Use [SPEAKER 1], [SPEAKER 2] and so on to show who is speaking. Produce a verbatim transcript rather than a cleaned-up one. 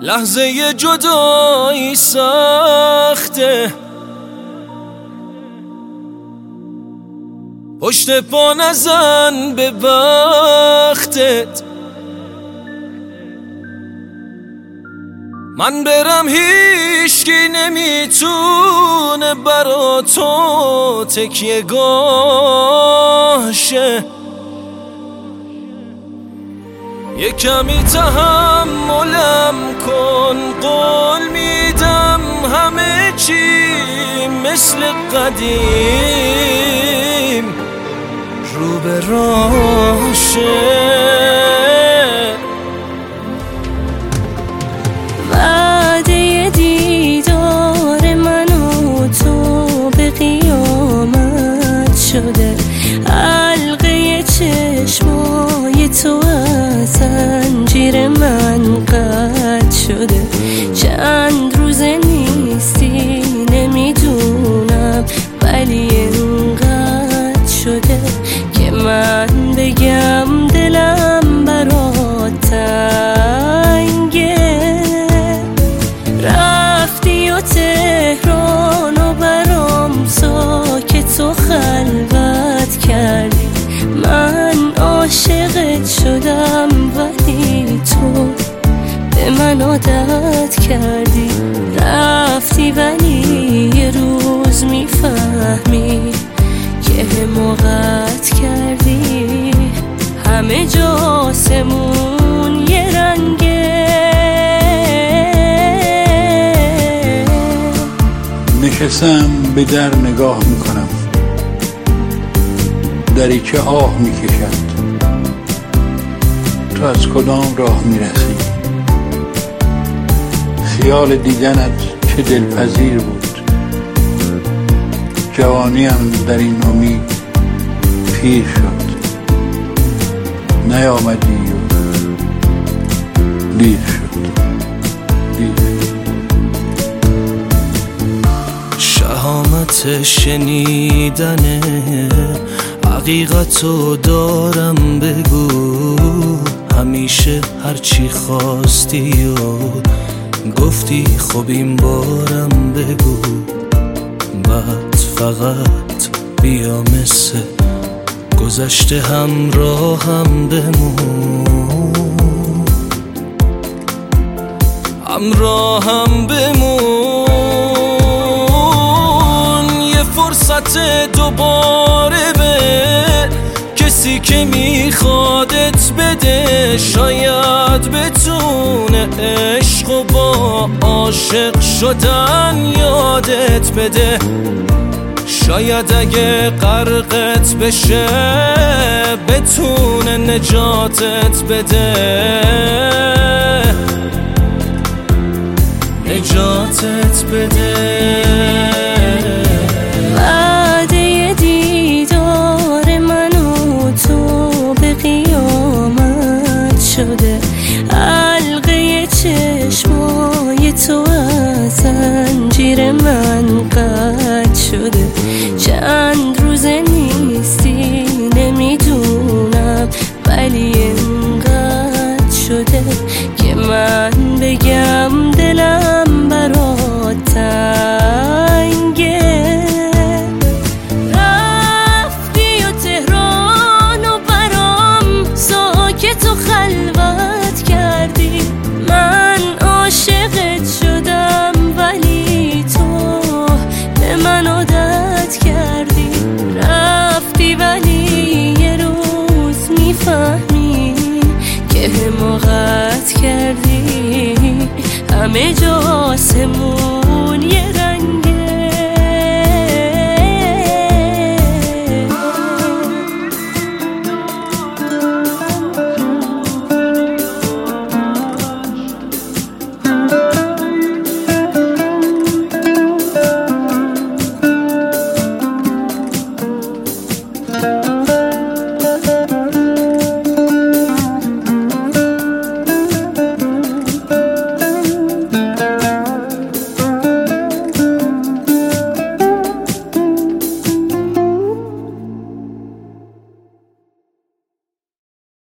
[SPEAKER 1] لحظه جدایی سخته، پشت پا نزن به بختت. من برم هیچکی نمیتونه برا تو تکیه گاه شه. یه کمی تحملم کن، قول میدم همه چی مثل قدیم رو به راه شه.
[SPEAKER 2] وعده دیدار من و تو به قیامت شده، حلقه چشمای تو از زنجیر من قطع شده. چند روزه نیستی نمیدونم، ولی انقدر شده که من بگم دلم برات تنگه. رفتی و تهران و برام ساکت و خلوت کردی. من عاشقت شدم ولی تو به من عادت کردی. رفتی ولی یه روز میفهمی که حماقت کردی. همه جا آسمون یه رنگه.
[SPEAKER 3] نشستم به در نگاه میکنم، دریچه آه میکشد. تو از کدام راه میرسی؟ خیال دیدنت چه دلپذیر بود. جوانیم در این امید پیر شد، نیامدی و دیر شد. دیر
[SPEAKER 1] شهامت شنیدن حقیقتو دارم، بگو همیشه هرچی خواستی و گفتی خب این بارم بگو. بعد فقط بیا مثل گذشته همراهم بمون، همراهم بمون. یه فرصت دوباره به کسی که میخوادت بده، شاید بتونه عشق و با عاشق شدن یادت بده. شاید اگه غرقت بشه بتونه نجاتت بده، نجاتت بده.
[SPEAKER 2] وعده دیدار من و تو به قیامت شده، حلقه چشمای تو از زنجیر من قطع شده. چند روزه نیستی نمیدونم، ولی انقدر شده که من بگم دلم برات تنگه. رفتی و تهران و برام ساکت و خلوت کردی. من عاشقت شدم ولی تو به من عادت کردی. رفتی ولی یه روز میفهمی که حماقت کردی. همه جا آسمون